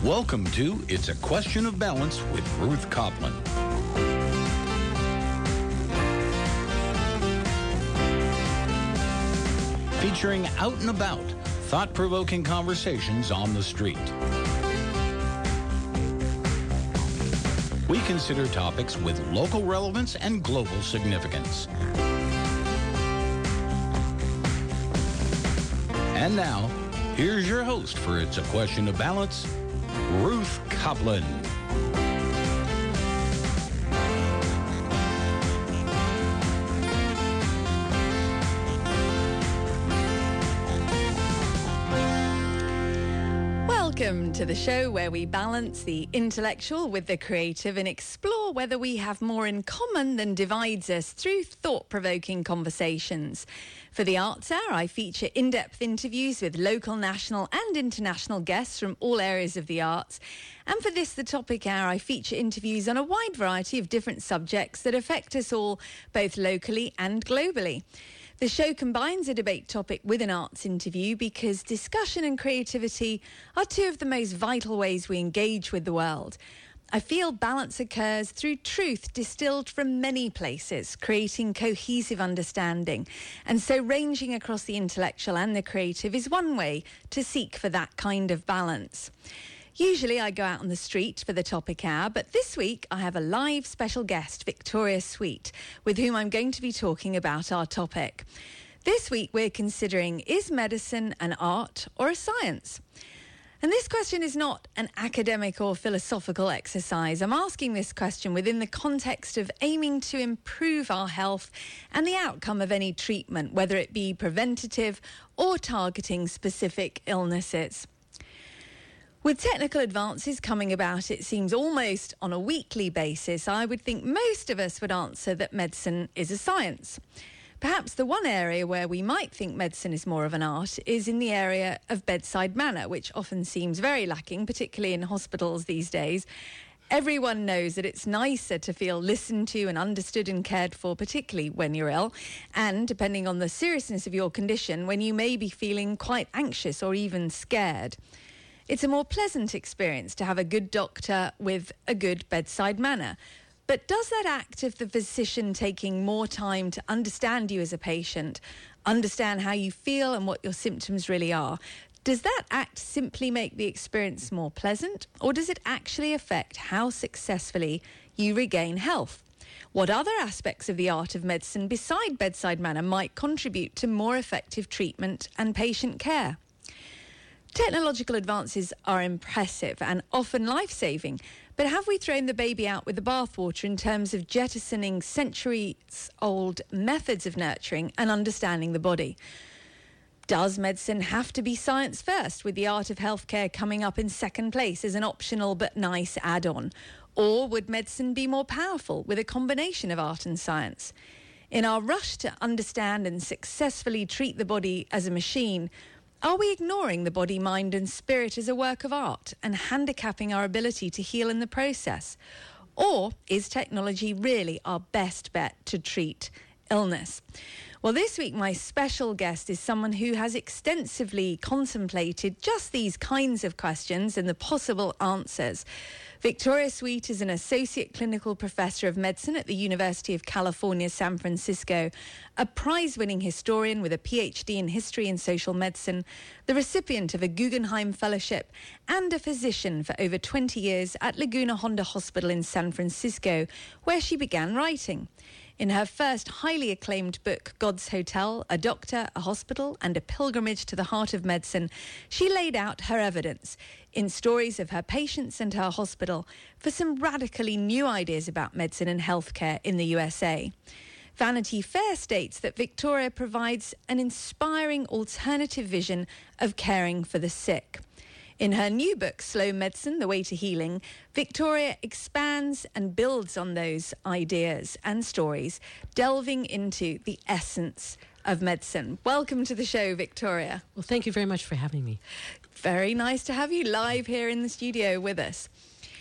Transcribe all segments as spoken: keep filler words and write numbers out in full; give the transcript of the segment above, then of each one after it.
Welcome to It's a Question of Balance with Ruth Copland. Featuring out and about, thought-provoking conversations on the street. We consider topics with local relevance and global significance. And now, here's your host for It's a Question of Balance, Ruth Copland. Welcome to the show where we balance the intellectual with the creative and explore whether we have more in common than divides us through thought-provoking conversations. For the Arts Hour, I feature in-depth interviews with local, national and international guests from all areas of the arts. And for this, the Topic Hour, I feature interviews on a wide variety of different subjects that affect us all, both locally and globally. The show combines a debate topic with an arts interview because discussion and creativity are two of the most vital ways we engage with the world. I feel balance occurs through truth distilled from many places, creating cohesive understanding. And so ranging across the intellectual and the creative is one way to seek for that kind of balance. Usually I go out on the street for the Topic Hour, but this week I have a live special guest, Victoria Sweet, with whom I'm going to be talking about our topic. This week we're considering, is medicine an art or a science? And this question is not an academic or philosophical exercise. I'm asking this question within the context of aiming to improve our health and the outcome of any treatment, whether it be preventative or targeting specific illnesses. With technical advances coming about, it seems almost on a weekly basis, I would think most of us would answer that medicine is a science. Perhaps the one area where we might think medicine is more of an art is in the area of bedside manner, which often seems very lacking, particularly in hospitals these days. Everyone knows that it's nicer to feel listened to and understood and cared for, particularly when you're ill, and depending on the seriousness of your condition, when you may be feeling quite anxious or even scared. It's a more pleasant experience to have a good doctor with a good bedside manner. But does that act of the physician taking more time to understand you as a patient, understand how you feel and what your symptoms really are, does that act simply make the experience more pleasant, or does it actually affect how successfully you regain health? What other aspects of the art of medicine beside bedside manner might contribute to more effective treatment and patient care? Technological advances are impressive and often life-saving, but have we thrown the baby out with the bathwater in terms of jettisoning centuries-old methods of nurturing and understanding the body? Does medicine have to be science first, with the art of healthcare coming up in second place as an optional but nice add-on? Or would medicine be more powerful with a combination of art and science? In our rush to understand and successfully treat the body as a machine, are we ignoring the body, mind and spirit as a work of art and handicapping our ability to heal in the process? Or is technology really our best bet to treat illness? Well, this week my special guest is someone who has extensively contemplated just these kinds of questions and the possible answers. Victoria Sweet is an Associate Clinical Professor of Medicine at the University of California, San Francisco, a prize-winning historian with a P H D in History and Social Medicine, the recipient of a Guggenheim Fellowship, and a physician for over twenty years at Laguna Honda Hospital in San Francisco, where she began writing. In her first highly acclaimed book, God's Hotel, A Doctor, a Hospital, and a Pilgrimage to the Heart of Medicine, she laid out her evidence in stories of her patients and her hospital for some radically new ideas about medicine and healthcare in the U S A. Vanity Fair states that Victoria provides an inspiring alternative vision of caring for the sick. In her new book, Slow Medicine, The Way to Healing, Victoria expands and builds on those ideas and stories, delving into the essence of medicine. Welcome to the show, Victoria. Well, thank you very much for having me. Very nice to have you live here in the studio with us.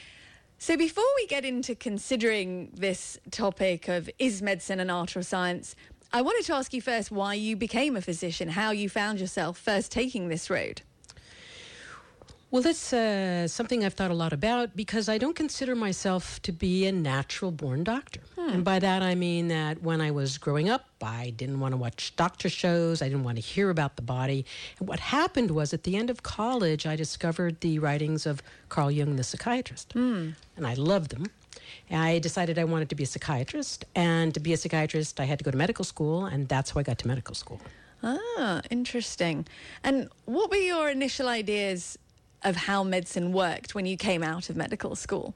So before we get into considering this topic of is medicine an art or science, I wanted to ask you first why you became a physician, how you found yourself first taking this road. Well, that's uh, something I've thought a lot about because I don't consider myself to be a natural-born doctor. Hmm. And by that, I mean that when I was growing up, I didn't want to watch doctor shows. I didn't want to hear about the body. And what happened was at the end of college, I discovered the writings of Carl Jung, the psychiatrist. Hmm. And I loved them. And I decided I wanted to be a psychiatrist. And to be a psychiatrist, I had to go to medical school, and that's how I got to medical school. Ah, interesting. And what were your initial ideas of how medicine worked when you came out of medical school?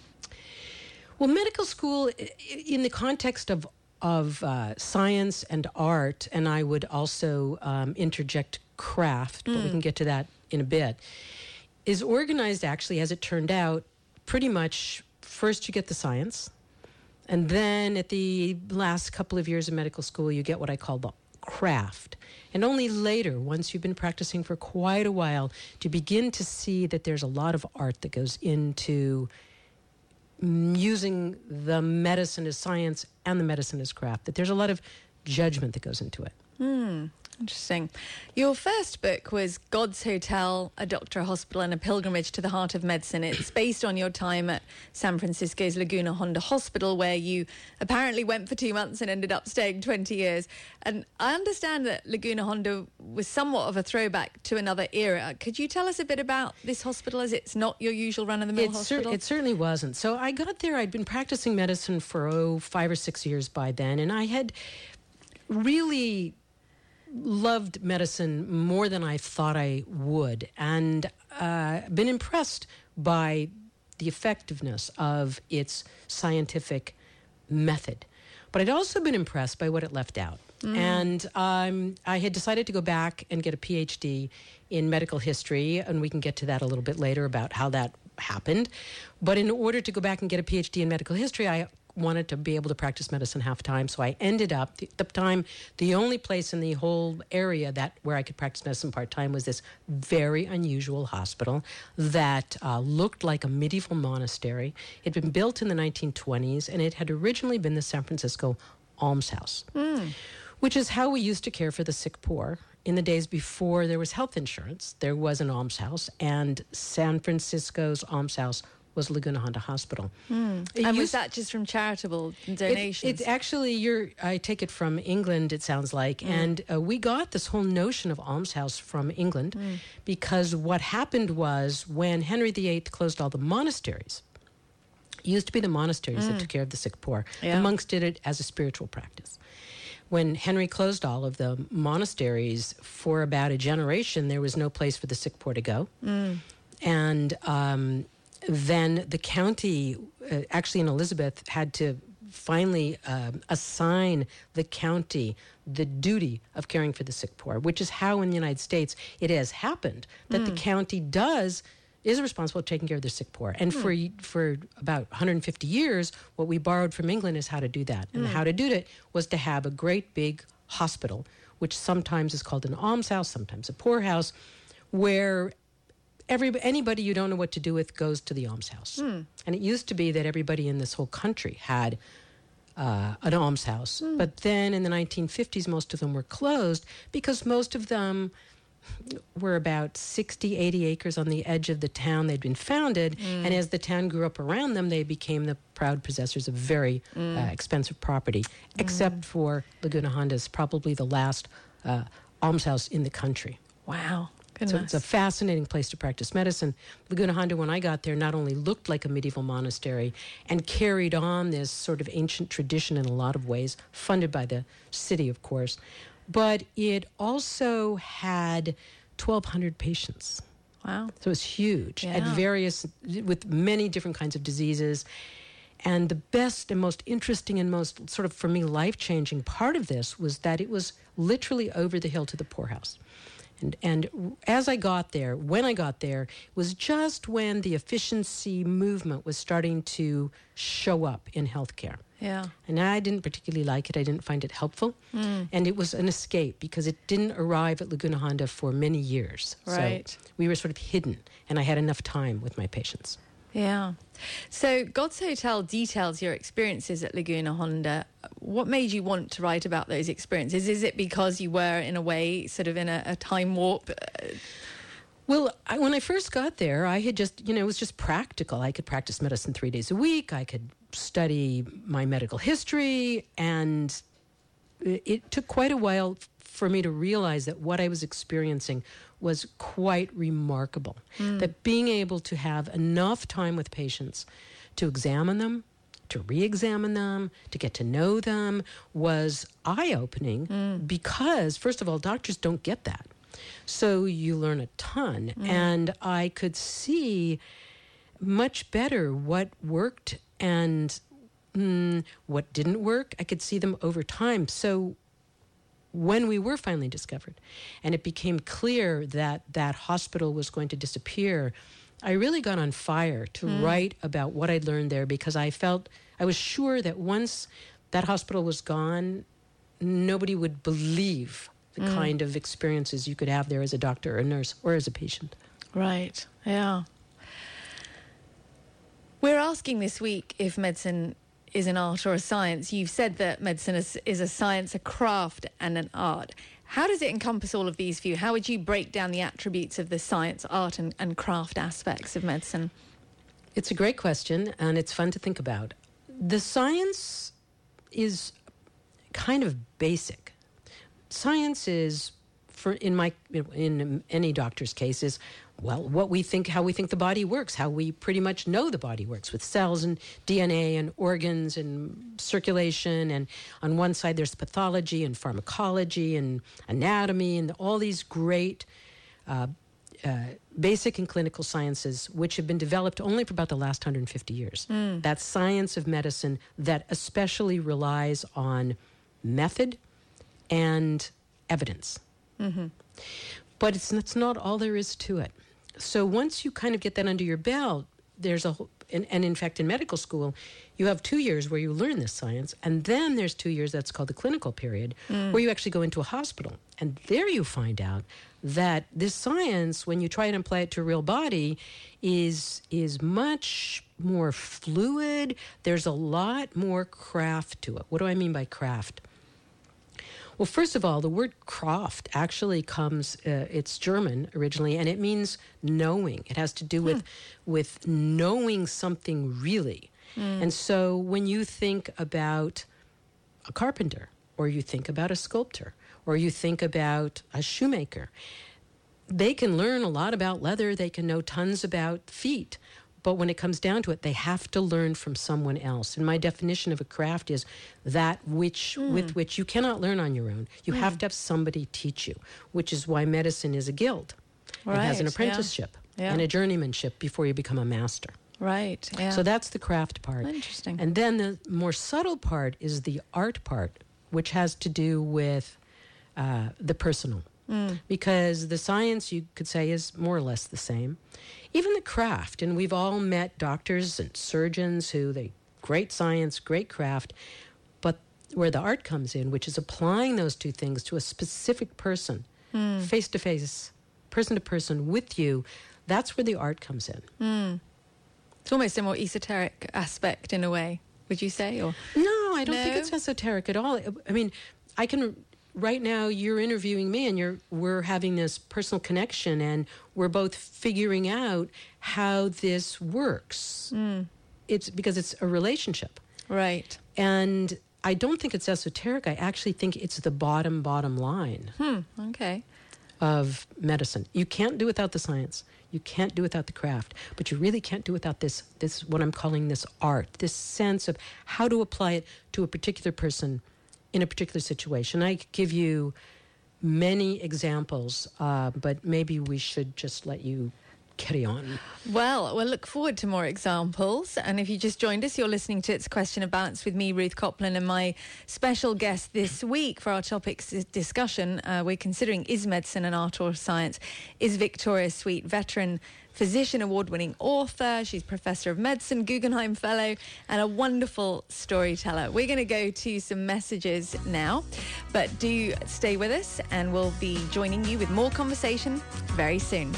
Well, medical school, in the context of of uh, science and art, and I would also um, interject craft, but mm. we can get to that in a bit, is organized actually, as it turned out, pretty much first you get the science, and then at the last couple of years of medical school, you get what I call the craft. And only later, once you've been practicing for quite a while, do you begin to see that there's a lot of art that goes into using the medicine as science and the medicine as craft, that there's a lot of judgment that goes into it. Hmm. Interesting. Your first book was God's Hotel, A Doctor, a Hospital and a Pilgrimage to the Heart of Medicine. It's based on your time at San Francisco's Laguna Honda Hospital, where you apparently went for two months and ended up staying twenty years. And I understand that Laguna Honda was somewhat of a throwback to another era. Could you tell us a bit about this hospital, as it's not your usual run-of-the-mill it hospital? Cer- it certainly wasn't. So I got there, I'd been practicing medicine for, oh, five or six years by then, and I had really loved medicine more than I thought I would, and uh, been impressed by the effectiveness of its scientific method. But I'd also been impressed by what it left out. Mm. And um, I had decided to go back and get a P H D in medical history, and we can get to that a little bit later about how that happened. But in order to go back and get a P H D in medical history, I wanted to be able to practice medicine half-time, so I ended up, at the time, the only place in the whole area that where I could practice medicine part-time was this very unusual hospital that uh, looked like a medieval monastery. It had been built in the nineteen twenties, and it had originally been the San Francisco almshouse, mm. which is how we used to care for the sick poor. In the days before there was health insurance, there was an almshouse, and San Francisco's almshouse was Laguna Honda Hospital. Mm. And used, was that just from charitable donations? It's it actually, you're, I take it from England, it sounds like, mm. and uh, we got this whole notion of almshouse from England mm. because what happened was when Henry the Eighth closed all the monasteries, it used to be the monasteries mm. that took care of the sick poor. Yeah. The monks did it as a spiritual practice. When Henry closed all of the monasteries, for about a generation, there was no place for the sick poor to go. Mm. And um, then the county, uh, actually in Elizabeth, had to finally uh, assign the county the duty of caring for the sick poor, which is how in the United States it has happened, that mm. the county does is responsible for taking care of the sick poor. And mm. for for about one hundred fifty years, what we borrowed from England is how to do that. And mm. how to do it was to have a great big hospital, which sometimes is called an almshouse, sometimes a poorhouse, where Every, anybody you don't know what to do with goes to the almshouse. Mm. And it used to be that everybody in this whole country had uh, an almshouse. Mm. But then in the nineteen fifties, most of them were closed because most of them were about sixty, eighty acres on the edge of the town they'd been founded. Mm. And as the town grew up around them, they became the proud possessors of very mm. uh, expensive property, mm. except for Laguna Honda's, probably the last uh, almshouse in the country. Wow. Goodness. So it's a fascinating place to practice medicine. Laguna Honda, when I got there, not only looked like a medieval monastery and carried on this sort of ancient tradition in a lot of ways, funded by the city, of course, but it also had twelve hundred patients. Wow. So it was huge, yeah. at various, with many different kinds of diseases. And the best and most interesting and most sort of, for me, life-changing part of this was that it was literally over the hill to the poorhouse. And, and as I got there, when I got there, it was just when the efficiency movement was starting to show up in healthcare. Yeah. And I didn't particularly like it. I didn't find it helpful. Mm. And it was an escape because it didn't arrive at Laguna Honda for many years. Right. So we were sort of hidden, and I had enough time with my patients. Yeah. So God's Hotel details your experiences at Laguna Honda. What made you want to write about those experiences? Is it because you were, in a way, sort of in a, a time warp? Well, I, when I first got there, I had just, you know, it was just practical. I could practice medicine three days a week. I could study my medical history. And it, it took quite a while for me to realize that what I was experiencing was quite remarkable. Mm. That being able to have enough time with patients to examine them, to re-examine them, to get to know them was eye-opening mm. because, first of all, doctors don't get that. So you learn a ton. Mm. And I could see much better what worked and mm, what didn't work. I could see them over time. So when we were finally discovered and it became clear that that hospital was going to disappear, I really got on fire to mm. write about what I'd learned there, because I felt, I was sure that once that hospital was gone, nobody would believe the mm. kind of experiences you could have there as a doctor or a nurse or as a patient. Right, yeah. We're asking this week if medicine is an art or a science. You've said that medicine is, is a science, a craft and an art. How does it encompass all of these for you? How would you break down the attributes of the science, art and, and craft aspects of medicine? It's a great question, and it's fun to think about. The science is kind of basic. Science is, for in my in any doctor's case, is well what we think, how we think the body works, how we pretty much know the body works with cells and D N A and organs and circulation. And on one side there's pathology and pharmacology and anatomy and all these great uh, uh, basic and clinical sciences which have been developed only for about the last one hundred fifty years. Mm. That science of medicine that especially relies on method and evidence. Mm-hmm. But it's, it's not all there is to it. So once you kind of get that under your belt, there's a, and, and in fact in medical school, you have two years where you learn this science, and then there's two years that's called the clinical period, mm. where you actually go into a hospital. And there you find out that this science, when you try and apply it to a real body, is is much more fluid. There's a lot more craft to it. What do I mean by craft? Well, first of all, the word Kraft actually comes, uh, it's German originally, and it means knowing. It has to do with, hmm. with knowing something really. Mm. And so when you think about a carpenter, or you think about a sculptor, or you think about a shoemaker, they can learn a lot about leather, they can know tons about feet. But when it comes down to it, they have to learn from someone else. And my definition of a craft is that which mm. with which you cannot learn on your own. You mm. have to have somebody teach you, which is why medicine is a guild. Right, it has an apprenticeship yeah. Yeah. and a journeymanship before you become a master. Right, yeah. So that's the craft part. Interesting. And then the more subtle part is the art part, which has to do with uh, the personal. Mm. Because the science, you could say, is more or less the same. Even the craft, and we've all met doctors and surgeons who, they great science, great craft, but where the art comes in, which is applying those two things to a specific person, mm. face-to-face, person-to-person with you, that's where the art comes in. Mm. It's almost a more esoteric aspect in a way, would you say? Or No, I don't no? think it's esoteric at all. I mean, I can... Right now, you're interviewing me, and you're we're having this personal connection, and we're both figuring out how this works. Mm. It's because it's a relationship, right? And I don't think it's esoteric. I actually think it's the bottom bottom line. Hmm. Okay. Of medicine, you can't do without the science. You can't do without the craft, but you really can't do without this. This what I'm calling this art. This sense of how to apply it to a particular person in a particular situation. I could give you many examples, uh, but maybe we should just let you carry on. Well, we'll look forward to more examples. And if you just joined us, you're listening to It's a Question of Balance with me, Ruth Copland, and my special guest this week for our topics discussion, uh, we're considering, is medicine an art or science, is Victoria Sweet, veteran physician, award-winning author. She's Professor of Medicine, Guggenheim Fellow, and a wonderful storyteller. We're going to go to some messages now, but do stay with us, and we'll be joining you with more conversation very soon.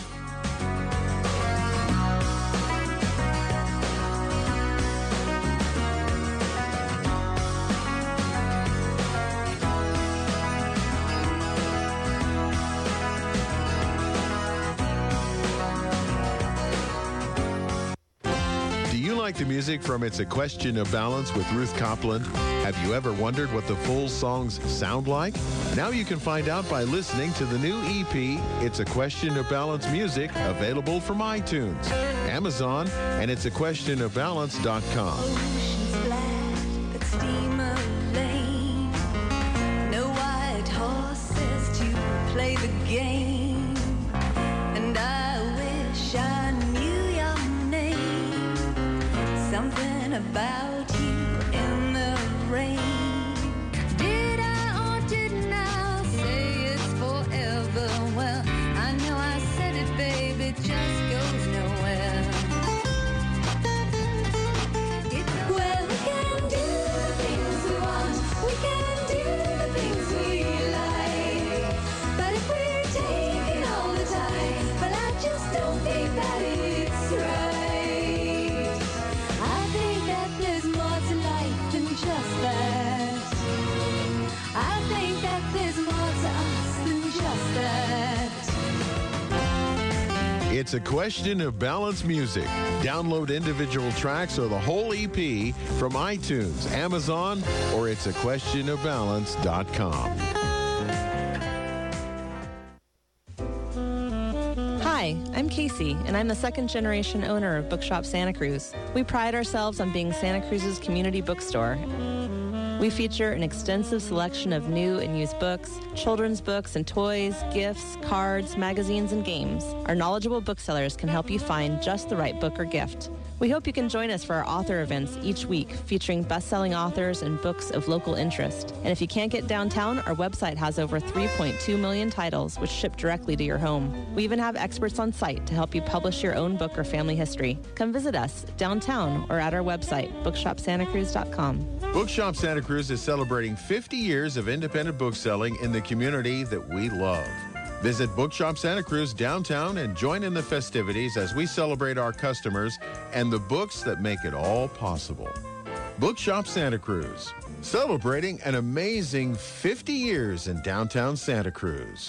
like the music from It's a Question of Balance with Ruth Copland? Have you ever wondered what the full songs sound like? Now you can find out by listening to the new E P, It's a Question of Balance Music, available from iTunes, Amazon, and it's a question of balance dot com. Oceans black, but steamer lane. No white horses to play the game. And I wish I knew your name. Something about you in the rain. Did I or didn't I say it's forever? Well, I know I said it, babe, it just goes nowhere. Well, we can do the things we want, we can do the things we like. But if we're taking all the time, well, I just don't think that it's right. I think that there's more to life than just that. I think that there's more to us than just that. It's a Question of Balance Music. Download individual tracks or the whole E P from iTunes, Amazon, or it's a question of balance dot com. Hi, I'm Casey, and I'm the second generation owner of Bookshop Santa Cruz. We pride ourselves on being Santa Cruz's community bookstore. We feature an extensive selection of new and used books, children's books and toys, gifts, cards, magazines, and games. Our knowledgeable booksellers can help you find just the right book or gift. We hope you can join us for our author events each week, featuring best-selling authors and books of local interest. And if you can't get downtown, our website has over three point two million titles, which ship directly to your home. We even have experts on site to help you publish your own book or family history. Come visit us downtown or at our website, bookshop santa cruz dot com. Bookshop Santa Cruz is celebrating fifty years of independent bookselling in the community that we love. Visit Bookshop Santa Cruz downtown and join in the festivities as we celebrate our customers and the books that make it all possible. Bookshop Santa Cruz, celebrating an amazing fifty years in downtown Santa Cruz.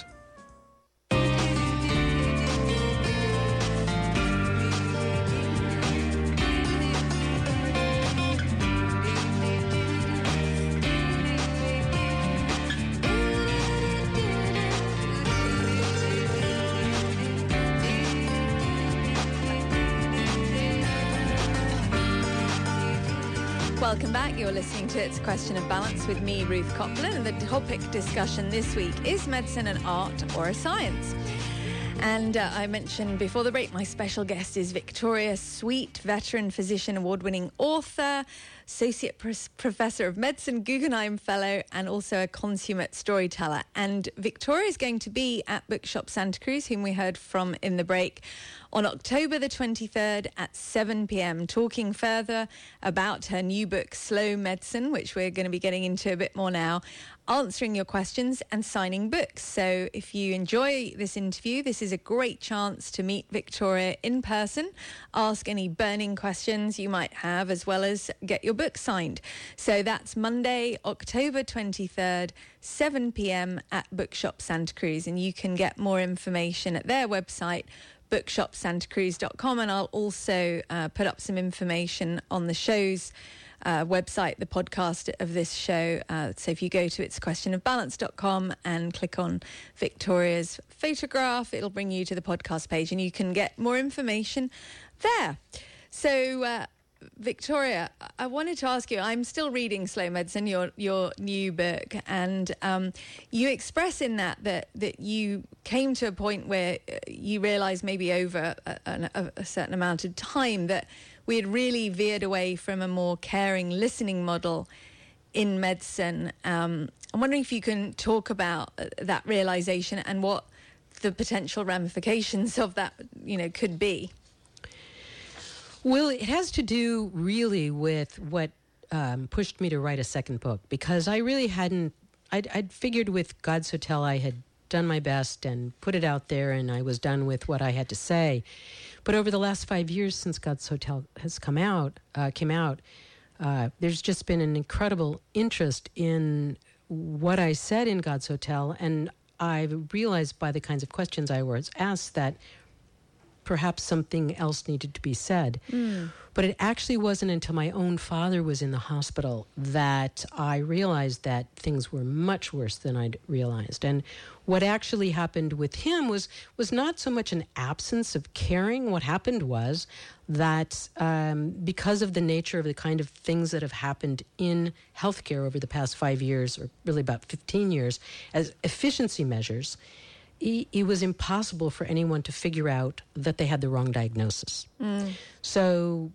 Welcome back. You're listening to It's a Question of Balance with me, Ruth Copland, and the topic discussion this week is medicine an art or a science? And uh, I mentioned before the break, my special guest is Victoria Sweet, veteran physician, award-winning author, associate Pr- professor of medicine, Guggenheim fellow, and also a consummate storyteller. And Victoria is going to be at Bookshop Santa Cruz, whom we heard from in the break, on October the twenty-third at seven p.m, talking further about her new book, Slow Medicine, which we're going to be getting into a bit more now, answering your questions and signing books. So if you enjoy this interview, this is a great chance to meet Victoria in person, ask any burning questions you might have, as well as get your book signed. So that's Monday, October twenty-third, seven p.m. at Bookshop Santa Cruz, and you can get more information at their website, bookshop santa cruz dot com, and I'll also uh, put up some information on the show's uh, website, the podcast of this show. Uh, so if you go to its question of balance dot com and click on Victoria's photograph, it'll bring you to the podcast page and you can get more information there. So uh, Victoria, I wanted to ask you, I'm still reading Slow Medicine, your your new book, and um, you express in that, that that you came to a point where you realised maybe over a, a, a certain amount of time that we had really veered away from a more caring listening model in medicine. Um, I'm wondering if you can talk about that realisation and what the potential ramifications of that, you know, could be. Well, it has to do really with what um, pushed me to write a second book, because I really hadn't, I'd, I'd figured with God's Hotel I had done my best and put it out there, and I was done with what I had to say. But over the last five years since God's Hotel has come out, uh, came out, uh, there's just been an incredible interest in what I said in God's Hotel, and I've realized by the kinds of questions I was asked that perhaps something else needed to be said. Mm. But it actually wasn't until my own father was in the hospital that I realized that things were much worse than I'd realized. And what actually happened with him was was not so much an absence of caring. What happened was that um, because of the nature of the kind of things that have happened in healthcare over the past five years, or really about fifteen years, as efficiency measures, it, it was impossible for anyone to figure out that they had the wrong diagnosis. Mm. So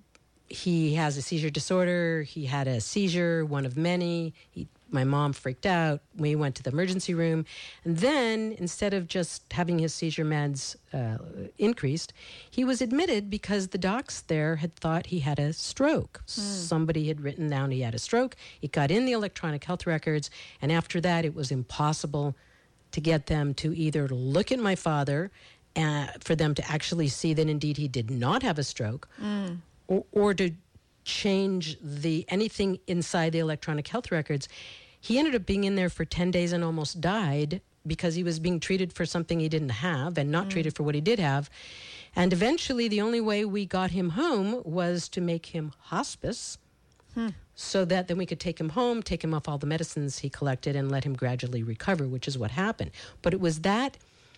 he has a seizure disorder. He had a seizure, one of many. He, my mom freaked out. We went to the emergency room. And then, instead of just having his seizure meds uh, increased, he was admitted because the docs there had thought he had a stroke. Mm. Somebody had written down he had a stroke. It got in the electronic health records. And after that, it was impossible to get them to either look at my father, uh, for them to actually see that indeed he did not have a stroke, mm. or, or to change the anything inside the electronic health records. He ended up being in there for ten days and almost died because he was being treated for something he didn't have and not mm. treated for what he did have. And eventually the only way we got him home was to make him hospice, hmm. so that then we could take him home, take him off all the medicines he collected, and let him gradually recover, which is what happened. But it was that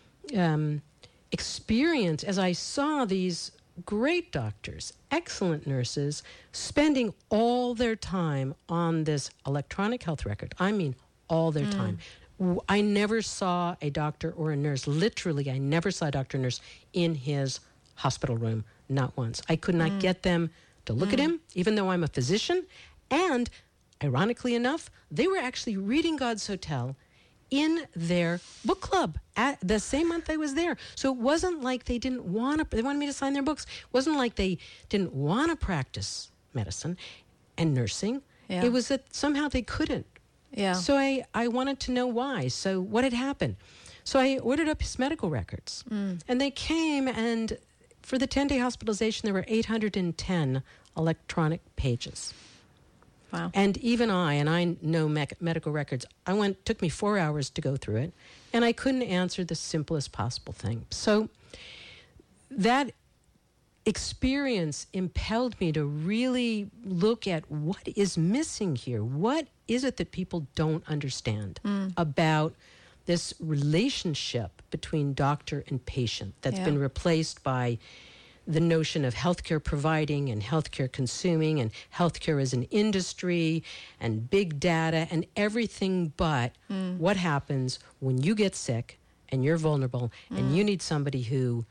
um, experience, as I saw these great doctors, excellent nurses, spending all their time on this electronic health record. I mean, all their mm. time. I never saw a doctor or a nurse, literally, I never saw a doctor or nurse in his hospital room, not once. I could not mm. get them to look mm. at him, even though I'm a physician. And, ironically enough, they were actually reading God's Hotel in their book club at the same month I was there. So it wasn't like they didn't want to, they wanted me to sign their books. It wasn't like they didn't want to practice medicine and nursing. Yeah. It was that somehow they couldn't. Yeah. So I, I wanted to know why. So what had happened? So I ordered up his medical records. Mm. And they came, and for the ten-day hospitalization, there were eight hundred ten electronic pages. Wow. And even I, and I know me- medical records, I went, took me four hours to go through it, and I couldn't answer the simplest possible thing. So that experience impelled me to really look at what is missing here. What is it that people don't understand mm. about this relationship between doctor and patient that's yeah. been replaced by the notion of healthcare providing and healthcare consuming and healthcare as an industry and big data and everything but mm. what happens when you get sick and you're vulnerable mm. and you need somebody who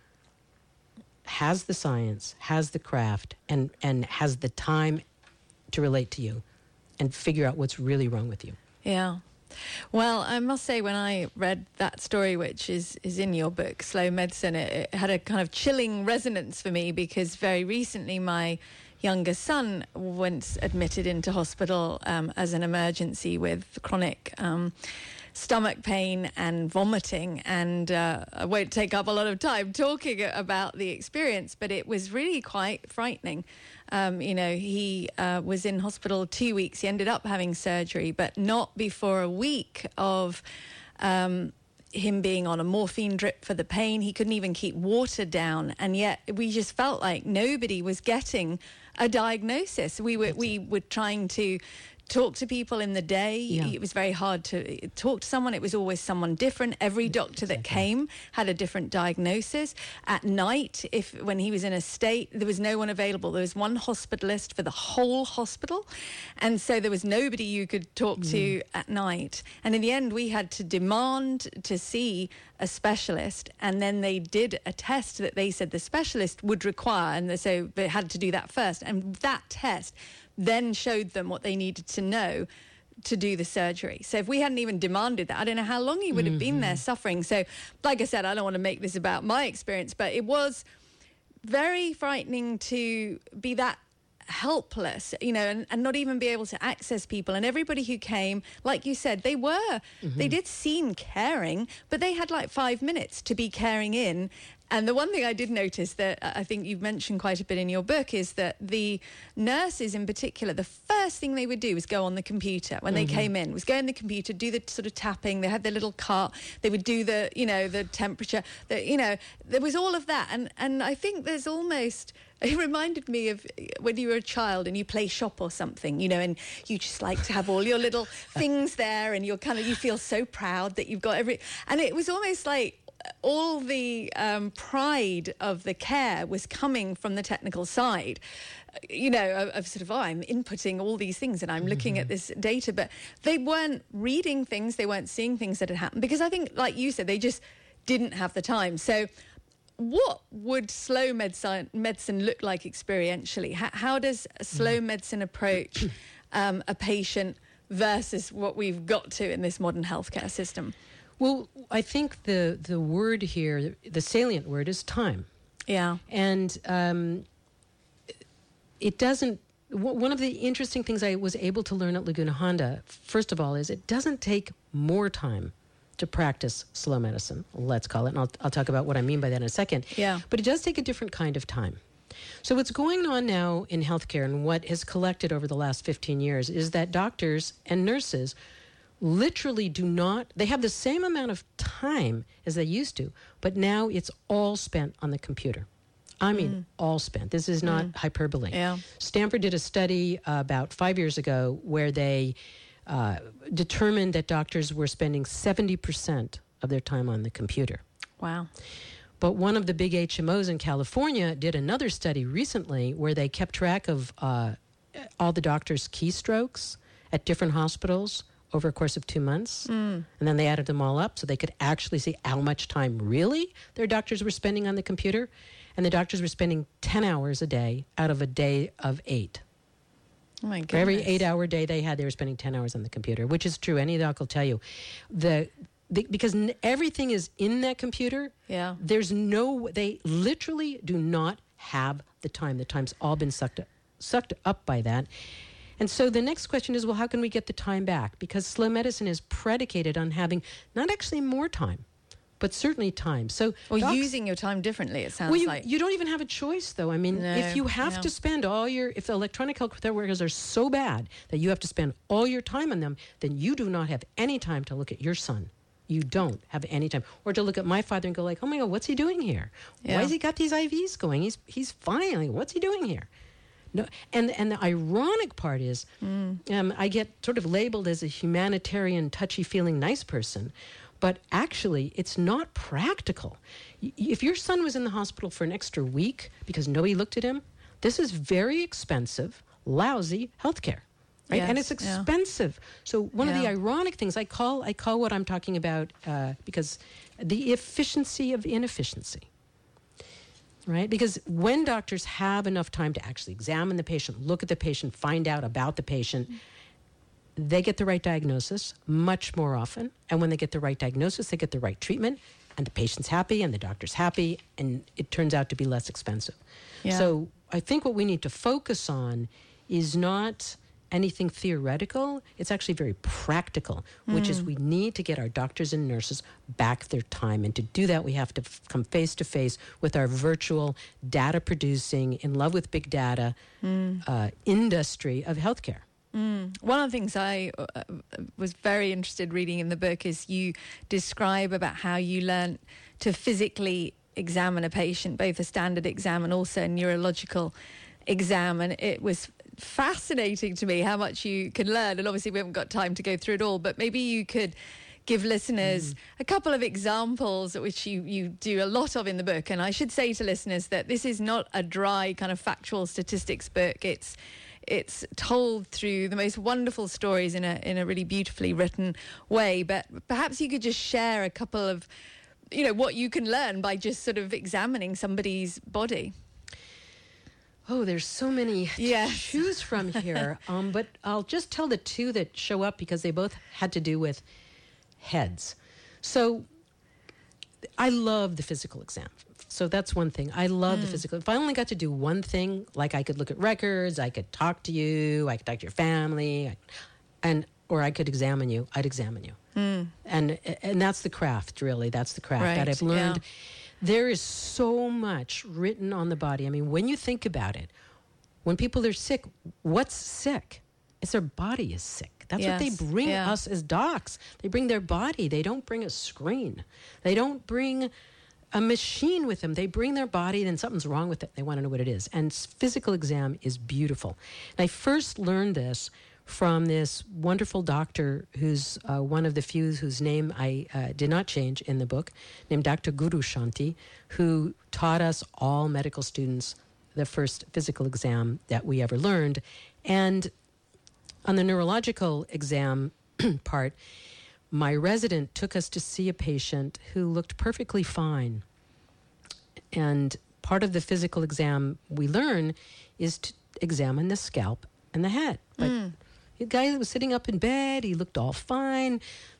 has the science, has the craft, and, and has the time to relate to you and figure out what's really wrong with you. Yeah. Well, I must say, when I read that story, which is, is in your book, Slow Medicine, it, it had a kind of chilling resonance for me, because very recently my younger son went admitted into hospital um, as an emergency with chronic um, stomach pain and vomiting. And uh, I won't take up a lot of time talking about the experience, but it was really quite frightening. Um, you know, he uh, was in hospital two weeks. He ended up having surgery, but not before a week of um, him being on a morphine drip for the pain. He couldn't even keep water down. And yet we just felt like nobody was getting a diagnosis. We were, we were trying to talk to people in the day. Yeah. It was very hard to talk to someone. It was always someone different. Every doctor exactly. that came had a different diagnosis. At night, if when he was in a state, there was no one available. There was one hospitalist for the whole hospital. And so there was nobody you could talk mm. to at night. And in the end, we had to demand to see a specialist. And then they did a test that they said the specialist would require. And so they had to do that first. And that test then showed them what they needed to know to do the surgery. So if we hadn't even demanded that, I don't know how long he would have mm-hmm. been there suffering. So like I said, I don't want to make this about my experience, but it was very frightening to be that helpless, you know, and, and not even be able to access people. And everybody who came, like you said, they were, mm-hmm. they did seem caring, but they had like five minutes to be caring in. And the one thing I did notice that I think you've mentioned quite a bit in your book is that the nurses in particular, the first thing they would do was go on the computer when mm-hmm. they came in, was go on the computer, do the sort of tapping. They had their little cart. They would do the, you know, the temperature. The, you know, there was all of that. And, and I think there's almost... It reminded me of when you were a child and you play shop or something, you know, and you just like to have all your little things there and you're kind of, you feel so proud that you've got every... And it was almost like all the um, pride of the care was coming from the technical side, you know, of, of sort of, oh, I'm inputting all these things and I'm mm-hmm. looking at this data, but they weren't reading things, they weren't seeing things that had happened, because I think, like you said, they just didn't have the time. So what would slow medicine, medicine look like experientially? How, how does a slow medicine approach um, a patient versus what we've got to in this modern healthcare system? Well, I think the, the word here, the salient word is time. Yeah. And um, it doesn't, w- one of the interesting things I was able to learn at Laguna Honda, first of all, is it doesn't take more time to practice slow medicine, let's call it. And I'll, I'll talk about what I mean by that in a second. Yeah. But it does take a different kind of time. So what's going on now in healthcare and what has collected over the last fifteen years is that doctors and nurses literally do not, they have the same amount of time as they used to, but now it's all spent on the computer. I mean, mm. all spent. This is not mm. hyperbole. Yeah. Stanford did a study uh, about five years ago where they uh, determined that doctors were spending seventy percent of their time on the computer. Wow. But one of the big H M Os in California did another study recently where they kept track of uh, all the doctors' keystrokes at different hospitals over a course of two months. Mm. And then they added them all up so they could actually see how much time really their doctors were spending on the computer. And the doctors were spending ten hours a day out of a day of eight. Oh my goodness. For every eight-hour day they had, they were spending ten hours on the computer, which is true. Any doc will tell you. The, the because n- everything is in that computer. Yeah. There's no, they literally do not have the time. The time's all been sucked up, sucked up by that. And so the next question is, well, how can we get the time back? Because slow medicine is predicated on having not actually more time, but certainly time. So, or docs, using your time differently, it sounds well, you, like. You don't even have a choice, though. I mean, No, if you have no. to spend all your, if the electronic health workers are so bad that you have to spend all your time on them, then you do not have any time to look at your son. You don't have any time. Or to look at my father and go like, oh my God, what's he doing here? Yeah. Why has he got these I Vs going? He's he's fine. Like, what's he doing here? No, and and the ironic part is, mm. um, I get sort of labeled as a humanitarian, touchy-feeling, nice person, but actually, it's not practical. Y- if your son was in the hospital for an extra week because nobody looked at him, this is very expensive, lousy healthcare, right? Yes, and it's expensive. Yeah. So one yeah. of the ironic things I call I call what I'm talking about uh, because the efficiency of inefficiency. Right? Because when doctors have enough time to actually examine the patient, look at the patient, find out about the patient, they get the right diagnosis much more often. And when they get the right diagnosis, they get the right treatment, and the patient's happy and the doctor's happy, and it turns out to be less expensive. Yeah. So I think what we need to focus on is not anything theoretical. It's actually very practical, which mm. is we need to get our doctors and nurses back their time. And to do that, we have to f- come face to face with our virtual data producing, in love with big data mm. uh, industry of healthcare. Mm. One of the things I uh, was very interested reading in the book is you describe about how you learned to physically examine a patient, both a standard exam and also a neurological exam. And it was fascinating to me how much you can learn, and obviously we haven't got time to go through it all, but maybe you could give listeners mm. a couple of examples, which you, you do a lot of in the book. And I should say to listeners that this is not a dry kind of factual statistics book. It's it's told through the most wonderful stories in a in a really beautifully written way. But perhaps you could just share a couple of, you know, what you can learn by just sort of examining somebody's body. Oh, there's so many yes. to choose from here. um, but I'll just tell the two that show up because they both had to do with heads. So I love the physical exam. So that's one thing. I love mm. the physical. If I only got to do one thing, like I could look at records, I could talk to you, I could talk to your family, I, and or I could examine you, I'd examine you. Mm. And and that's the craft, really. That's the craft right. that I've learned. Yeah. There is so much written on the body. I mean, when you think about it, when people are sick, what's sick? It's their body is sick. That's yes. what they bring yeah. us as docs. They bring their body. They don't bring a screen. They don't bring a machine with them. They bring their body, then something's wrong with it. They want to know what it is. And physical exam is beautiful. And I first learned this from this wonderful doctor who's uh, one of the few whose name I uh, did not change in the book, named Doctor Guru Shanti, who taught us all medical students the first physical exam that we ever learned. And on the neurological exam part, my resident took us to see a patient who looked perfectly fine. And part of the physical exam we learn is to examine the scalp and the head. But mm. the guy was sitting up in bed, he looked all fine.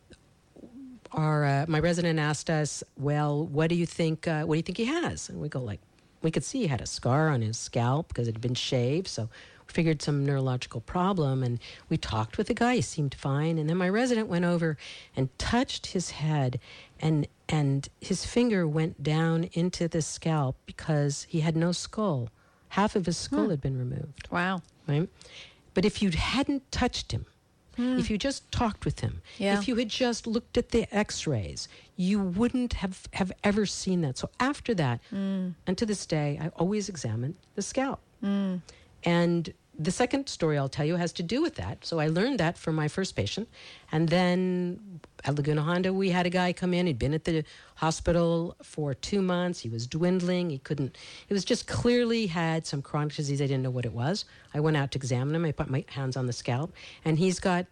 Our uh, my resident asked us, well, what do you think, uh, what do you think he has? And we go like, we could see he had a scar on his scalp because it had been shaved, so figured some neurological problem, and we talked with the guy. He seemed fine, and then my resident went over and touched his head, and and his finger went down into the scalp because he had no skull. Half of his skull hmm. had been removed. Wow. Right? But if you hadn't touched him, hmm. if you just talked with him, yeah. if you had just looked at the x-rays, you wouldn't have, have ever seen that. So after that, mm. and to this day, I always examine the scalp. Mm. And the second story I'll tell you has to do with that. So I learned that from my first patient. And then at Laguna Honda, we had a guy come in. He'd been at the hospital for two months. He was dwindling. He couldn't, it was just clearly had some chronic disease. I didn't know what it was. I went out to examine him. I put my hands on the scalp, and he's got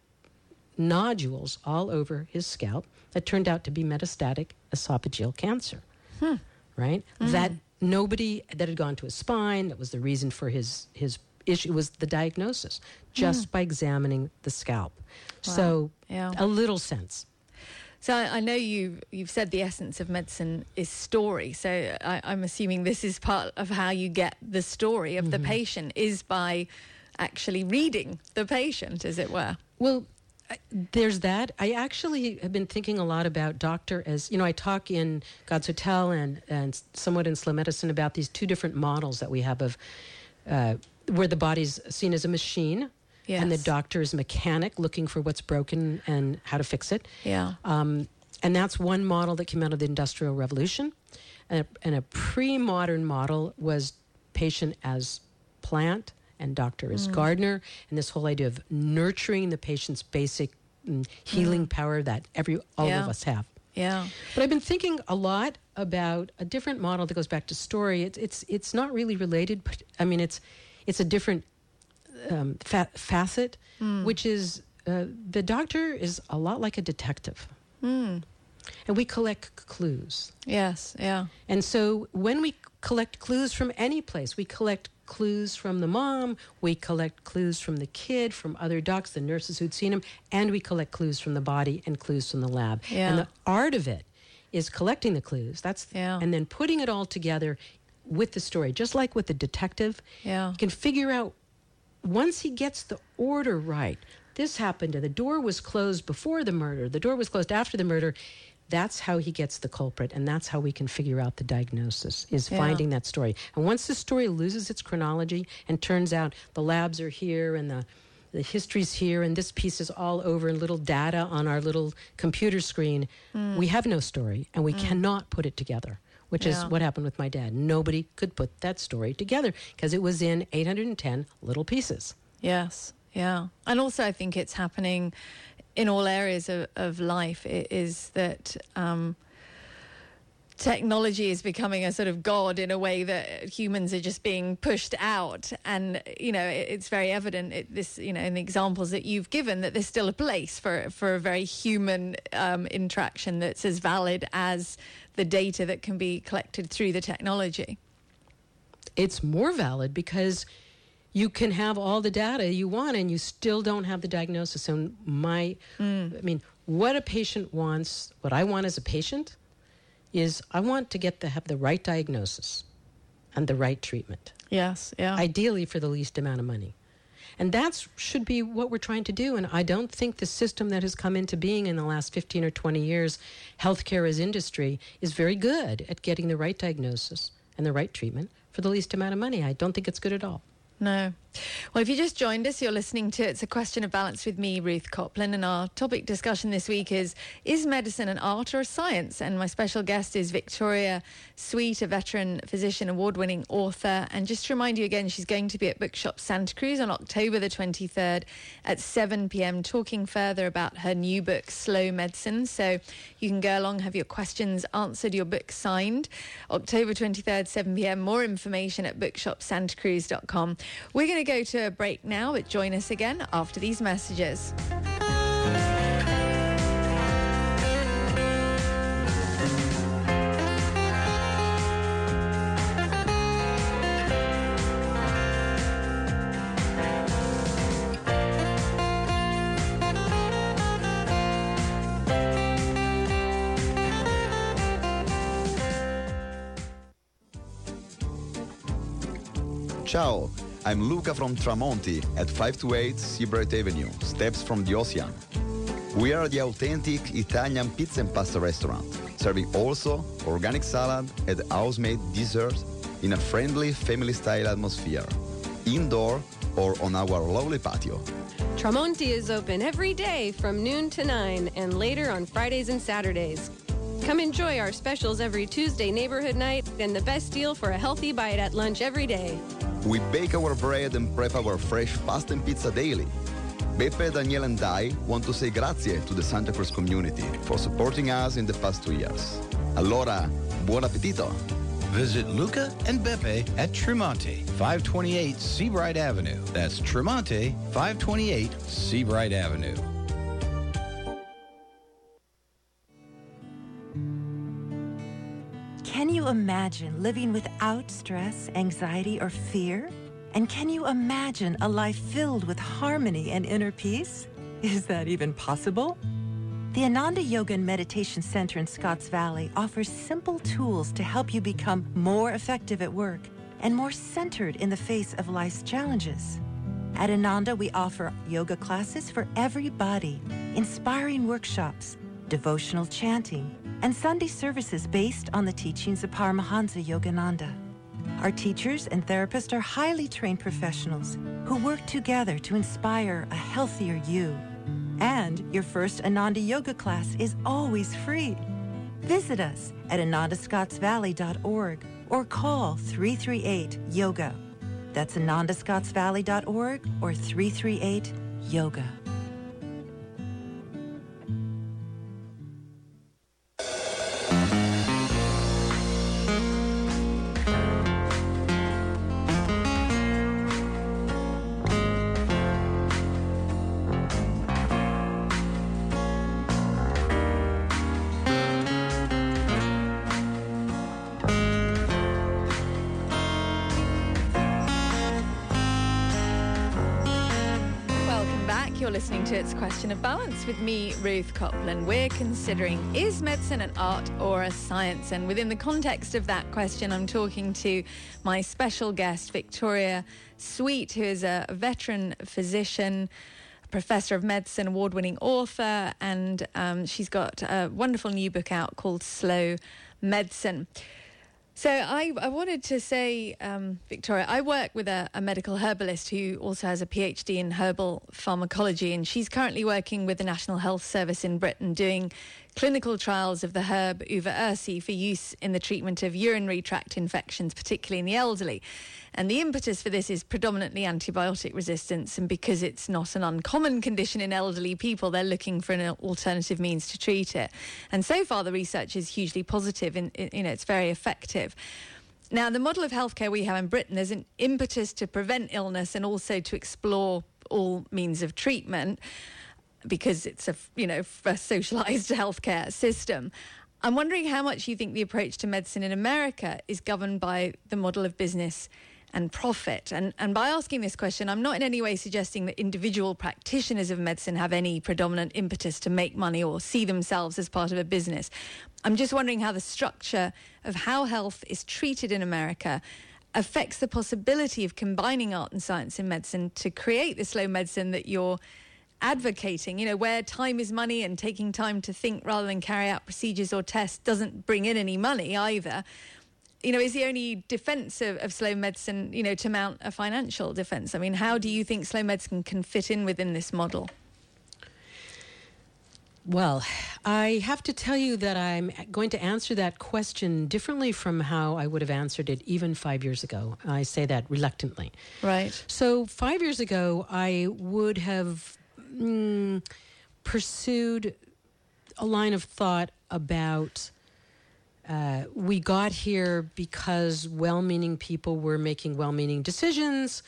nodules all over his scalp that turned out to be metastatic esophageal cancer. Hmm. Right? Mm. That nobody, that had gone to his spine, that was the reason for his, his issue, was the diagnosis, just mm. by examining the scalp. Wow. So yeah. a little sense. So I, I know you've, you've said the essence of medicine is story. So I, I'm assuming this is part of how you get the story of mm-hmm. the patient, is by actually reading the patient, as it were. Well, there's that. I actually have been thinking a lot about doctor as, you know, I talk in God's Hotel and, and somewhat in Slow Medicine about these two different models that we have of uh, where the body's seen as a machine, yes. and the doctor is a mechanic looking for what's broken and how to fix it. Yeah. Um, and that's one model that came out of the Industrial Revolution. And a, and a pre-modern model was patient as plant and doctor as mm. gardener, and this whole idea of nurturing the patient's basic mm, healing mm. power that every all yeah. of us have. Yeah. But I've been thinking a lot about a different model that goes back to story. It's it's it's not really related, but I mean it's it's a different um, fa- facet, mm. which is uh, the doctor is a lot like a detective. Mm. And we collect clues. Yes, yeah. And so when we collect clues from any place, we collect clues from the mom, we collect clues from the kid, from other docs, the nurses who'd seen him, and we collect clues from the body and clues from the lab. Yeah. And the art of it is collecting the clues. That's yeah. and then putting it all together with the story. Just like with the detective, yeah. you can figure out, once he gets the order right, this happened, and the door was closed before the murder, the door was closed after the murder. That's how he gets the culprit, and that's how we can figure out the diagnosis, is yeah. finding that story. And once the story loses its chronology and turns out the labs are here and the, the history's here and this piece is all over and little data on our little computer screen, mm. we have no story, and we mm. cannot put it together, which yeah. is what happened with my dad. Nobody could put that story together because it was in eight hundred ten little pieces. Yes, yeah. And also I think it's happening in all areas of, of life. It is that um, technology is becoming a sort of god in a way that humans are just being pushed out. And, you know, it, it's very evident, it, this, you know, in the examples that you've given, that there's still a place for, for a very human um, interaction that's as valid as the data that can be collected through the technology. It's more valid because you can have all the data you want and you still don't have the diagnosis. And my, mm. I mean, what a patient wants, what I want as a patient is I want to get the have the right diagnosis and the right treatment. Yes, yeah. Ideally for the least amount of money. And that should be what we're trying to do. And I don't think the system that has come into being in the last fifteen or twenty years, healthcare as industry, is very good at getting the right diagnosis and the right treatment for the least amount of money. I don't think it's good at all. No. Well, if you just joined us, you're listening to It's a Question of Balance with me, Ruth Copland, and our topic discussion this week is, is medicine an art or a science? And my special guest is Victoria Sweet, a veteran physician, award-winning author. And just to remind you again, she's going to be at Bookshop Santa Cruz on October the twenty-third at seven p.m. talking further about her new book, Slow Medicine. So you can go along, have your questions answered, your book signed. October twenty-third, seven p.m. More information at bookshop santa cruz dot com. We're going to go to a break now, but join us again after these messages. Ciao, I'm Luca from Tramonti at five twenty-eight Seabright Avenue, steps from the ocean. We are the authentic Italian pizza and pasta restaurant, serving also organic salad and house-made desserts in a friendly family-style atmosphere, indoor or on our lovely patio. Tramonti is open every day from noon to nine and later on Fridays and Saturdays. Come enjoy our specials every Tuesday neighborhood night and the best deal for a healthy bite at lunch every day. We bake our bread and prep our fresh pasta and pizza daily. Beppe, Daniele and I want to say grazie to the Santa Cruz community for supporting us in the past two years. Allora, buon appetito! Visit Luca and Beppe at Tremonti, five twenty-eight Seabright Avenue. That's Tremonti, five twenty-eight Seabright Avenue. Can you imagine living without stress, anxiety, or fear? And can you imagine a life filled with harmony and inner peace? Is that even possible? The Ananda Yoga and Meditation Center in Scotts Valley offers simple tools to help you become more effective at work and more centered in the face of life's challenges. At Ananda, we offer yoga classes for everybody, inspiring workshops, devotional chanting, and Sunday services based on the teachings of Paramahansa Yogananda. Our teachers and therapists are highly trained professionals who work together to inspire a healthier you. And your first Ananda Yoga class is always free. Visit us at ananda scotts valley dot org or call three three eight yoga. That's ananda scotts valley dot org or three three eight yoga. You're listening to It's a Question of Balance with me, Ruth Copland. We're considering, is medicine an art or a science? And within the context of that question, I'm talking to my special guest, Victoria Sweet, who is a veteran physician, professor of medicine, award-winning author, and um, she's got a wonderful new book out called Slow Medicine. So I, I wanted to say, um, Victoria, I work with a, a medical herbalist who also has a PhD in herbal pharmacology, and she's currently working with the National Health Service in Britain doing clinical trials of the herb Uva ursi for use in the treatment of urinary tract infections, particularly in the elderly. And the impetus for this is predominantly antibiotic resistance, and because it's not an uncommon condition in elderly people, they're looking for an alternative means to treat it. And so far, the research is hugely positive, and you know, it's very effective. Now, the model of healthcare we have in Britain, there's an impetus to prevent illness and also to explore all means of treatment, because it's a, you know, a socialised healthcare system. I'm wondering how much you think the approach to medicine in America is governed by the model of business and profit. And and by asking this question, I'm not in any way suggesting that individual practitioners of medicine have any predominant impetus to make money or see themselves as part of a business. I'm just wondering how the structure of how health is treated in America affects the possibility of combining art and science in medicine to create the slow medicine that you're advocating, you know, where time is money and taking time to think rather than carry out procedures or tests doesn't bring in any money either. You know, is the only defence of, of slow medicine, you know, to mount a financial defence? I mean, how do you think slow medicine can fit in within this model? Well, I have to tell you that I'm going to answer that question differently from how I would have answered it even five years ago. I say that reluctantly. Right. So five years ago, I would have mm, pursued a line of thought about Uh, we got here because well-meaning people were making well-meaning decisions,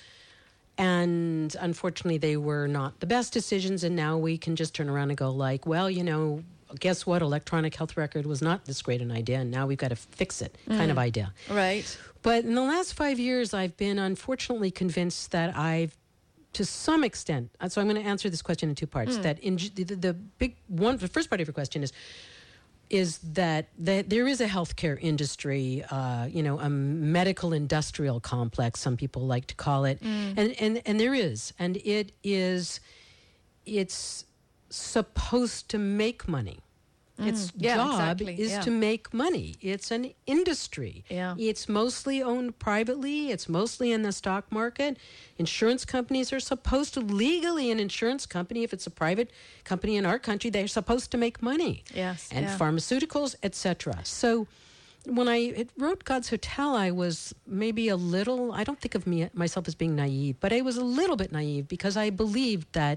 and unfortunately they were not the best decisions, and now we can just turn around and go like, well, you know, guess what? Electronic health record was not this great an idea, and now we've got to fix it Mm. kind of idea. Right. But in the last five years, I've been unfortunately convinced that I've, to some extent, so I'm going to answer this question in two parts, Mm. that in the, the, the big one, the first part of your question is, is that the, there is a healthcare industry, uh, you know, a medical industrial complex, some people like to call it. Mm. And, and, and there is. And it is, it's supposed to make money. Mm. Its Yeah, job exactly. is Yeah. to make money. It's an industry. Yeah. It's mostly owned privately. It's mostly in the stock market. Insurance companies are supposed to, legally, an insurance company, if it's a private company in our country, they're supposed to make money. Yes. And yeah. pharmaceuticals, et cetera. So when I it wrote God's Hotel, I was maybe a little, I don't think of me myself as being naive, but I was a little bit naive because I believed that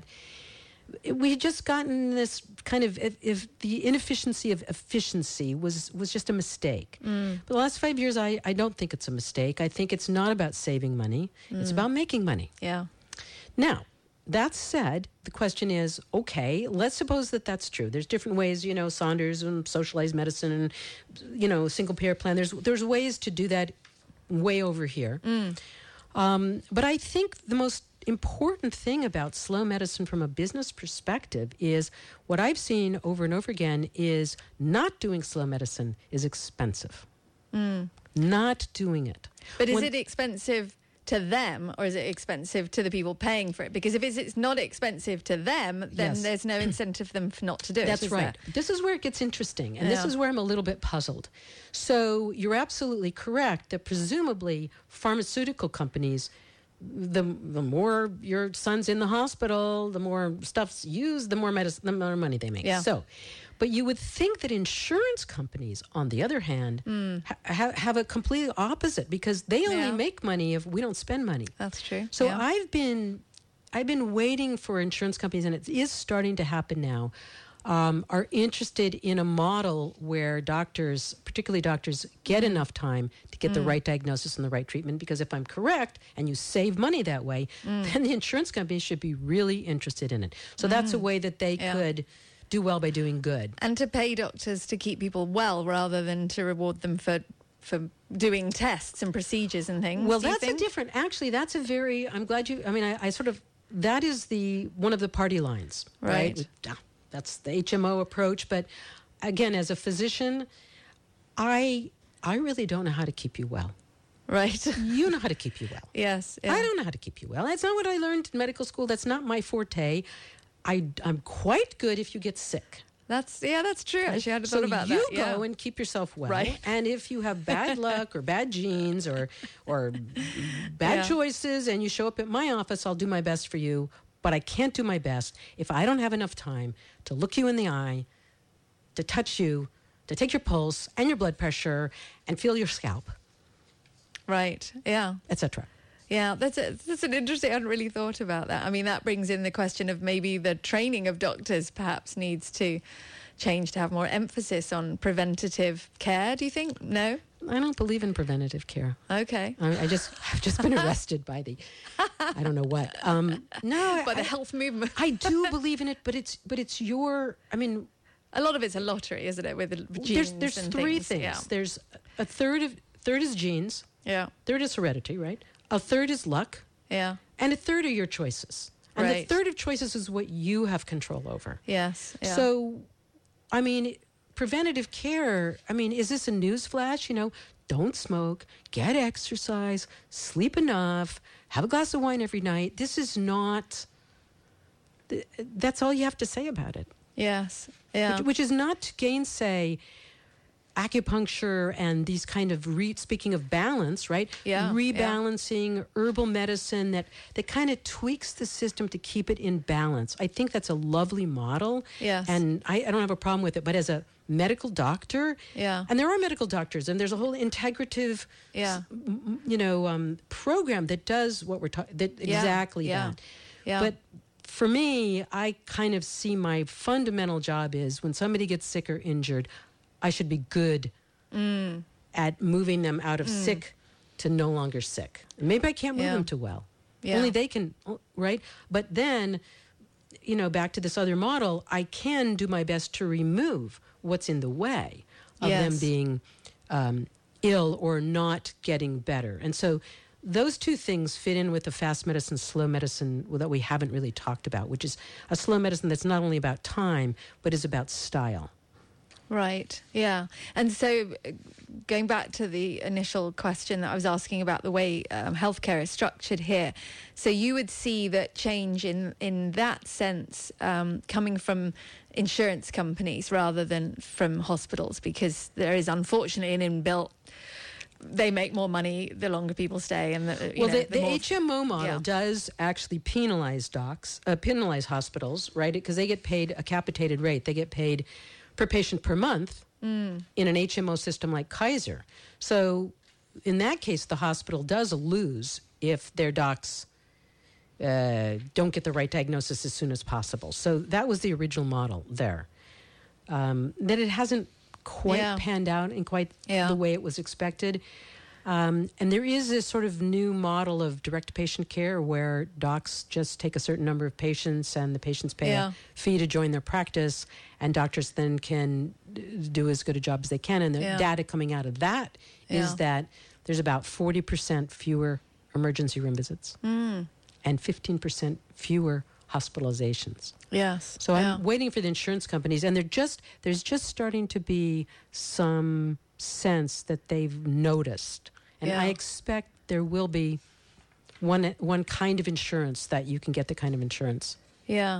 we had just gotten this kind of, if, if the inefficiency of efficiency was, was just a mistake. Mm. But the last five years, I, I don't think it's a mistake. I think it's not about saving money. It's Mm. about making money. Yeah. Now, that said, the question is, okay, let's suppose that that's true. There's different ways, you know, Saunders and socialized medicine and, you know, single payer plan. There's, there's ways to do that way over here. Mm. Um, but I think the most important thing about slow medicine from a business perspective is what I've seen over and over again is not doing slow medicine is expensive. Mm. Not doing it. But is When- it expensive to them, or is it expensive to the people paying for it? Because if it's, it's not expensive to them, then Yes. there's no incentive for them for not to do it. That's is right. there? This is where it gets interesting, and this Yeah. is where I'm a little bit puzzled. So you're absolutely correct that presumably pharmaceutical companies, the the more your son's in the hospital, the more stuff's used, the more medicine, the more money they make. Yeah. So, but you would think that insurance companies, on the other hand, ha- ha- have a completely opposite because they only Yeah. make money if we don't spend money. That's true. So yeah. I've been, I've been waiting for insurance companies, and it is starting to happen now. Um, are interested in a model where doctors, particularly doctors, get Mm. enough time to get the right diagnosis and the right treatment. Because if I'm correct, and you save money that way, Mm. then the insurance companies should be really interested in it. So that's a way that they Yeah. could do well by doing good. And to pay doctors to keep people well rather than to reward them for for doing tests and procedures and things. Well, do you that's a think? different. Actually, that's a very. I'm glad you. I mean, I, I sort of. That is the one of the party lines, right? Right. Ah, That's the H M O approach. But again, as a physician, I I really don't know how to keep you well. Right. You know how to keep you well. Yes. Yeah. I don't know how to keep you well. That's not what I learned in medical school. That's not my forte. I, I'm quite good if you get sick. That's yeah. That's true. Actually, I hadn't So thought about you that. go yeah. and keep yourself well. Right. And if you have bad luck or bad genes or or bad Yeah. choices and you show up at my office, I'll do my best for you. But I can't do my best if I don't have enough time to look you in the eye, to touch you, to take your pulse and your blood pressure and feel your scalp, Right. Yeah. et cetera. Yeah, that's a, that's an interesting. I hadn't really thought about that. I mean, that brings in the question of maybe the training of doctors perhaps needs to change to have more emphasis on preventative care. Do you think? No. I don't believe in preventative care. Okay. I, I just I've just been arrested by the I don't know what. Um, no, By the I, health movement. I do believe in it, but it's but it's your. I mean, A lot of it's a lottery, isn't it? With the genes. there's there's and three things. things. Yeah. There's a third of third is genes. Yeah. Third is heredity, right? A third is luck. Yeah. And a third are your choices. And Right. the third of choices is what you have control over. Yes. Yeah. So, I mean, preventative care, I mean, is this a news flash? You know, don't smoke, get exercise, sleep enough, have a glass of wine every night. This is not, th- that's all you have to say about it. Yes. Yeah. Which, which is not to gainsay acupuncture and these kind of, re- speaking of balance, right? Yeah, Rebalancing, herbal medicine that, that kind of tweaks the system to keep it in balance. I think that's a lovely model. Yes. And I, I don't have a problem with it. But as a medical doctor, Yeah. and there are medical doctors, and there's a whole integrative, Yeah. s- m- you know, um, program that does what we're talking, that Yeah, exactly yeah, that. yeah. But for me, I kind of see my fundamental job is when somebody gets sick or injured, I should be good Mm. at moving them out of sick to no longer sick. Maybe I can't move Yeah. them too well. Yeah. Only they can, right? But then, you know, back to this other model, I can do my best to remove what's in the way of them Yes. being um, ill or not getting better. And so those two things fit in with the fast medicine, slow medicine that we haven't really talked about, which is a slow medicine that's not only about time, but is about style. Right. Yeah. And so uh, going back to the initial question that I was asking about the way um, healthcare is structured here. So you would see that change in, in that sense um, coming from insurance companies rather than from hospitals, because there is unfortunately an inbuilt, they make more money the longer people stay. And the, you Well, know, the, the more- H M O model Yeah. does actually penalize docs, uh, penalize hospitals, right? Because they get paid a capitated rate. They get paid per patient per month Mm. in an H M O system like Kaiser. So in that case, the hospital does lose if their docs uh, don't get the right diagnosis as soon as possible. So that was the original model there. Um, that it hasn't quite Yeah. panned out in quite Yeah. the way it was expected. Um, and there is this sort of new model of direct patient care where docs just take a certain number of patients and the patients pay Yeah. a fee to join their practice, and doctors then can d- do as good a job as they can. And the Yeah. data coming out of that is Yeah. that there's about forty percent fewer emergency room visits Mm. and fifteen percent fewer hospitalizations. Yes. So Yeah. I'm waiting for the insurance companies, and they're just there's just starting to be some sense that they've noticed, and Yeah. I expect there will be one one kind of insurance that you can get the kind of insurance. Yeah.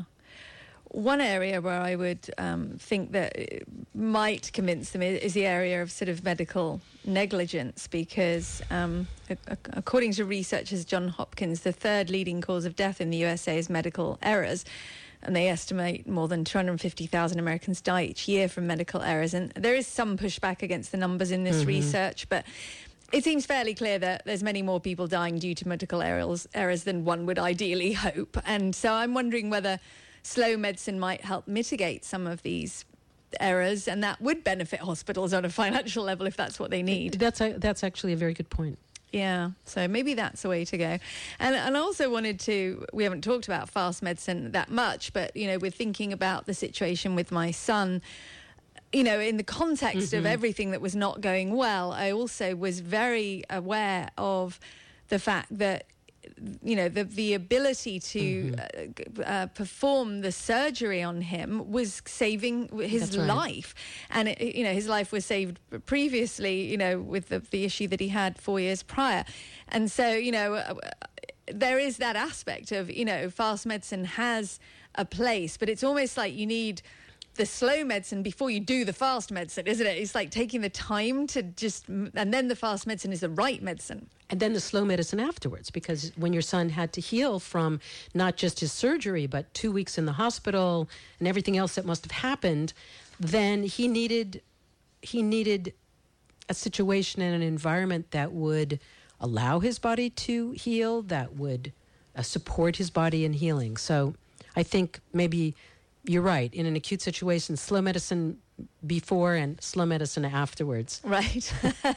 One area where I would um, think that it might convince them is, is the area of sort of medical negligence, because um, a- a- according to researchers John Hopkins, the third leading cause of death in the U S A is medical errors. And they estimate more than two hundred fifty thousand Americans die each year from medical errors. And there is some pushback against the numbers in this Mhm. research, but it seems fairly clear that there's many more people dying due to medical errors, errors than one would ideally hope. And so I'm wondering whether slow medicine might help mitigate some of these errors, and that would benefit hospitals on a financial level if that's what they need. That's a, that's actually a very good point. Yeah, so maybe that's the way to go. And and I also wanted to, we haven't talked about fast medicine that much, but, you know, we're thinking about the situation with my son. You know, in the context of Mhm. everything that was not going well, I also was very aware of the fact that, you know, the the ability to uh, g- uh, perform the surgery on him was saving his That's right. life. And, it, you know, his life was saved previously, you know, with the, the issue that he had four years prior. And so, you know, uh, there is that aspect of, you know, fast medicine has a place, but it's almost like you need the slow medicine before you do the fast medicine, isn't it? It's like taking the time to just, and then the fast medicine is the right medicine. And then the slow medicine afterwards, because when your son had to heal from not just his surgery, but two weeks in the hospital and everything else that must have happened, then he needed he needed a situation and an environment that would allow his body to heal, that would uh, support his body in healing. So I think maybe you're right. In an acute situation, slow medicine before and slow medicine afterwards. Right.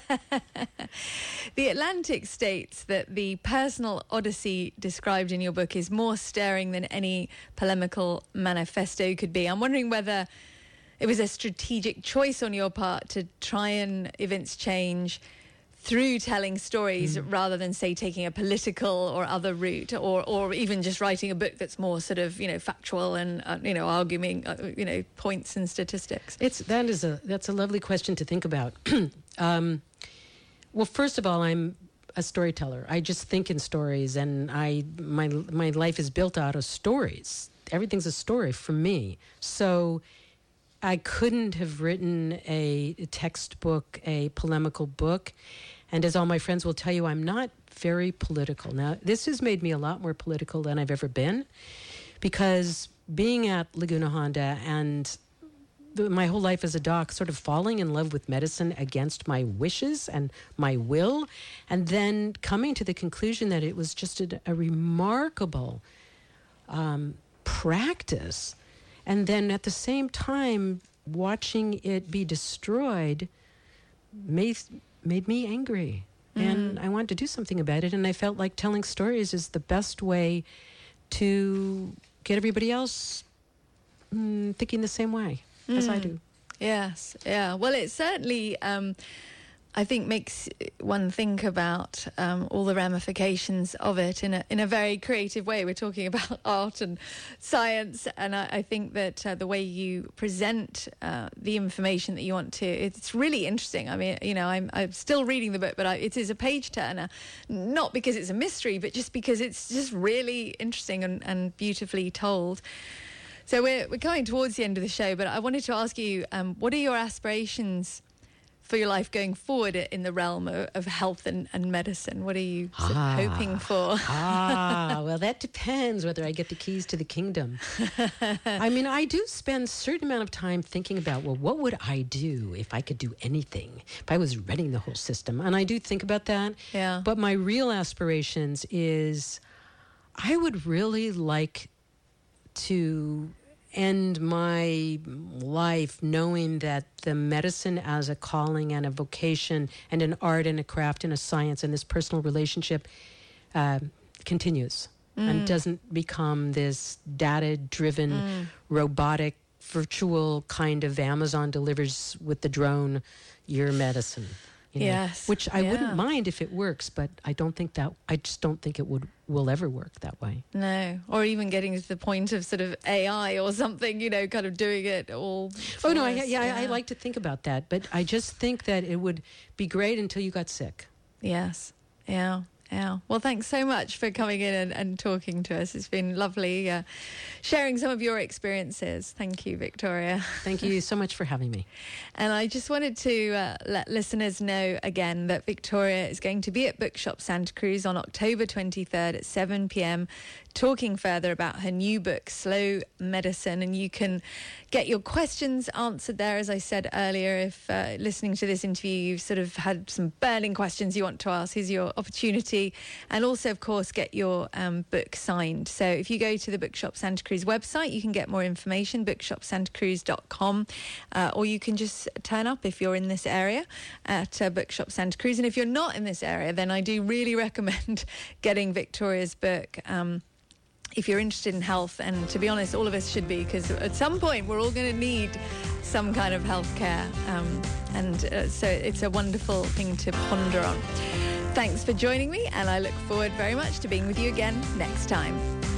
The Atlantic states that the personal odyssey described in your book is more stirring than any polemical manifesto could be. I'm wondering whether it was a strategic choice on your part to try and evince change through telling stories mm. rather than, say, taking a political or other route, or or even just writing a book that's more sort of, you know, factual and, uh, you know, arguing, uh, you know, points and statistics? It's that is a that's a lovely question to think about. um, well, first of all, I'm a storyteller. I just think in stories, and I my my life is built out of stories. Everything's a story for me. So I couldn't have written a textbook, a polemical book. And as all my friends will tell you, I'm not very political. Now, this has made me a lot more political than I've ever been, because being at Laguna Honda and the, my whole life as a doc, sort of falling in love with medicine against my wishes and my will, and then coming to the conclusion that it was just a, a remarkable um, practice. And then at the same time, watching it be destroyed made, made me angry. Mm. And I wanted to do something about it. And I felt like telling stories is the best way to get everybody else mm, thinking the same way mm. as I do. Yes, yeah. Well, it certainly, um, I think, makes one think about um, all the ramifications of it in a in a very creative way. We're talking about art and science, and I, I think that uh, the way you present uh, the information that you want to, it's really interesting. I mean, you know, I'm I'm still reading the book, but I, it is a page turner, not because it's a mystery, but just because it's just really interesting and, and beautifully told. So we're we're coming towards the end of the show, but I wanted to ask you, um, what are your aspirations for your life going forward in the realm of, of health and, and medicine? What are you sort ah, of hoping for? ah, well, that depends whether I get the keys to the kingdom. I mean, I do spend a certain amount of time thinking about, well, what would I do if I could do anything, if I was running the whole system? And I do think about that. Yeah. But my real aspirations is I would really like to end my life knowing that the medicine as a calling and a vocation and an art and a craft and a science and this personal relationship uh, continues mm. and doesn't become this data-driven, mm. robotic, virtual kind of Amazon delivers with the drone your medicine. You know, yes. Which I yeah. wouldn't mind if it works, but I don't think that, I just don't think it would will ever work that way. No, or even getting to the point of sort of A I or something, you know, kind of doing it all. Oh, no, I, us. yeah, yeah. I, I like to think about that, but I just think that it would be great until you got sick. Yes, yeah. Yeah. Well, thanks so much for coming in and, and talking to us. It's been lovely uh, sharing some of your experiences. Thank you, Victoria. Thank you so much for having me. And I just wanted to uh, let listeners know again that Victoria is going to be at Bookshop Santa Cruz on October twenty-third at seven p.m. talking further about her new book, Slow Medicine. And you can get your questions answered there. As I said earlier, if uh, listening to this interview, you've sort of had some burning questions you want to ask, here's your opportunity. And also, of course, get your um, book signed. So if you go to the Bookshop Santa Cruz website, you can get more information, bookshop santa cruz dot com, uh, or you can just turn up if you're in this area at uh, Bookshop Santa Cruz. And if you're not in this area, then I do really recommend getting Victoria's book. Um, if you're interested in health, and to be honest, all of us should be, because at some point we're all going to need some kind of health care. Um, and uh, so it's a wonderful thing to ponder on. Thanks for joining me, and I look forward very much to being with you again next time.